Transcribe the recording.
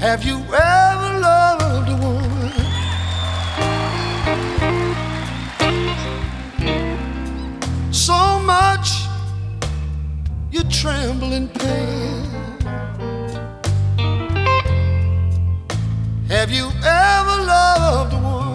Have you ever loved a woman so much you tremble in pain? Have you ever loved a woman